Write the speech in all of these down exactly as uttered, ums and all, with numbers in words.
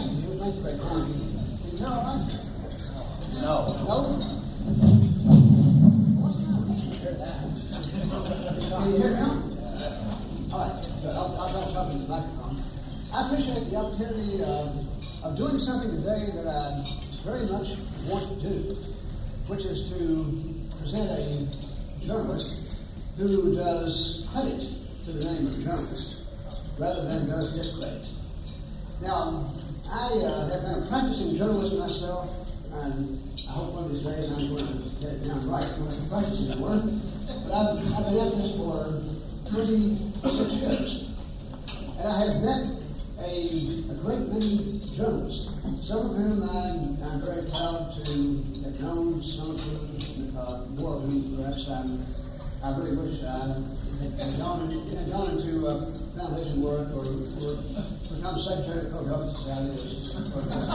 thank you. Thank you very kindly. Can you hear all right? No. No? Can you hear me now? All right, good. I'll, I'll try to talk into the microphone. I appreciate the opportunity uh, of doing something today that I very much want to do, which is to present a journalist who does credit to the name of journalist rather than does discredit. Now, I uh, have been a practicing journalist myself, and I hope one of these days I'm going to get it down right. I'm going to practice anymore. But I've, I've been at this for twenty-six years. And I have met a, a great many journalists, some of whom I'm, I'm very proud to have known, some of whom, uh, more of whom perhaps I'm, I really wish I had gone, had gone into uh, foundation work or, or become secretary of the Philadelphia Society.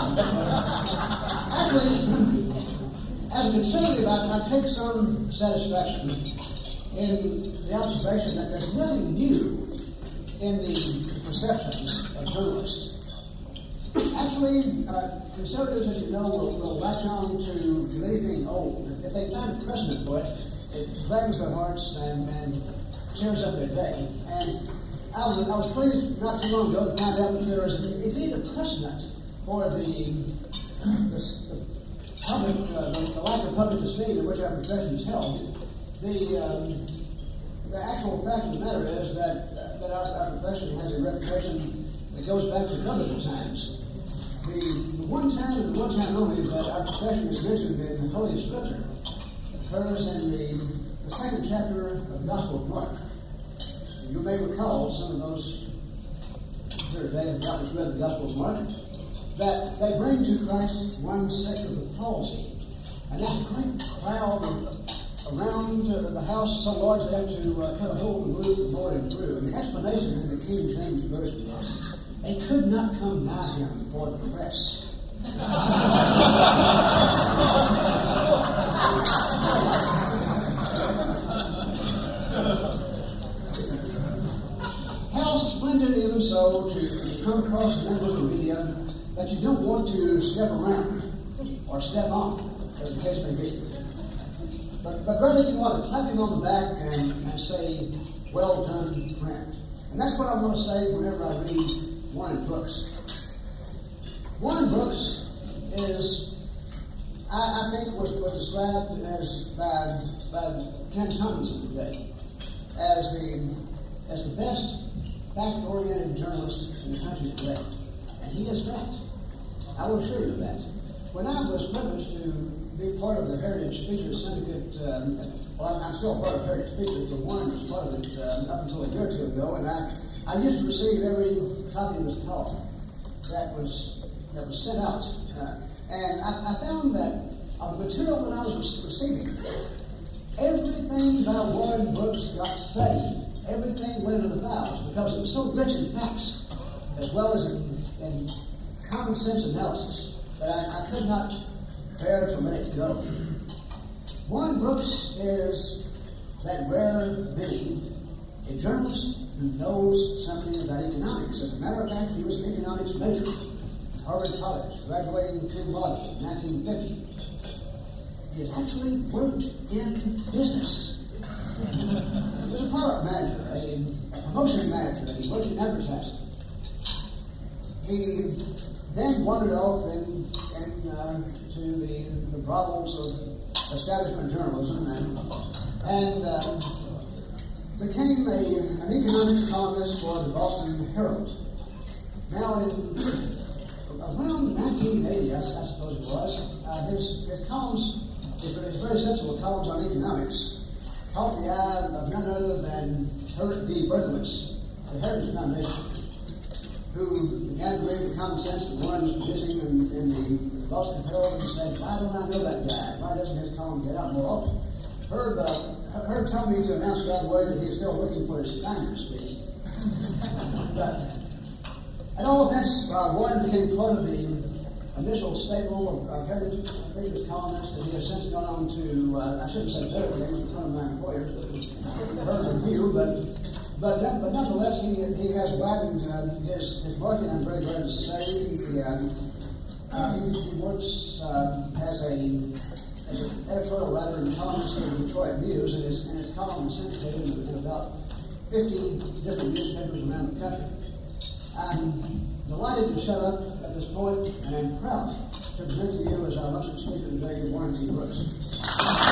Actually, as a conservative, I, I take some satisfaction in the observation that there's nothing new in the perceptions of journalists. Actually, uh, conservatives, as you know, will, will latch on to anything old. If they find a precedent for it, it gladdens their hearts and, and cheers up their day. And I was, I was pleased not too long ago to find out that there is indeed a precedent for the, the, the public, uh, the, the lack of public esteem in which our profession is held. The, um, the actual fact of the matter is that, uh, that our, our profession has a reputation that goes back to biblical times. The, the one time and the one time only that our profession is mentioned in the Holy Scripture occurs in the, the second chapter of the Gospel of Mark. You may recall, some of those here today have doubtless read the Gospel of Mark, that they bring to Christ one sick of the palsy. And there's a great crowd around uh, the house so large they have to uh, cut a hole in the roof and bore him through. And the explanation in the King James Version is, they could not come nigh him for the press. How splendid even so to come across a member of the media that you don't want to step around or step on, as the case may be. But, but rather you want to clap him on the back and, and say, well done, friend. And that's what I want to say whenever I read Warren Brooks. Warren Brooks is, I, I think, was, was described as by, by Ken Tomlinson today as the as the best fact-oriented journalist in the country today. And he is that. I will assure you of that. When I was privileged to be part of the Heritage Speakers Syndicate, um, well, I'm still part of Heritage Speakers, but Warren was part of it um, up until a year or two ago, and I, I used to receive every copy of his column that was that was sent out. Uh, and I, I found that of the material that I was receiving, everything by Warren Brooks got saved. Everything went into the files because it was so rich in facts as well as in, in common sense analysis that I, I could not bear to let it go. Warren Brooks is that rare being, a journalist who knows something about economics. As a matter of fact, he was an economics major at Harvard College, graduating cum laude in nineteen fifty. He has actually worked in business. He was a product manager, a, a promotion manager, he worked in advertising. He then wandered off in, in, uh, to the, the brothels of establishment journalism and, and uh, became a, an economics columnist for the Boston Herald. Now, in around nineteen eighty, I, I suppose it was, uh, his, his columns, his, his very sensible columns on economics, caught the eye of none other than Herbert B. Berkowitz, the Heritage Foundation, who began to read the common sense that Warren was producing in, in the Boston Herald and said, why don't I know that guy? Why doesn't his column get out more often? Herb, uh, Herb told me to announce right away that he is still looking for his finder's fee. But at all events, uh, Warren became part of the initial stable of, of Heritage Speakers columnists, and he has since gone on to, uh, I shouldn't say their names in front of my employers, but Herb and Hugh, but But, but nonetheless, he, he has widened uh, his, his market, I'm very glad to say. He, uh, uh, he, he works uh, as a as an editorial writer and columnist for the Detroit News, and his, and his column is syndicated in, in about fifty different newspapers around the country. I'm delighted to shut up at this point, and I'm proud to present to you as our lecture speaker today, Warren T. Brooks.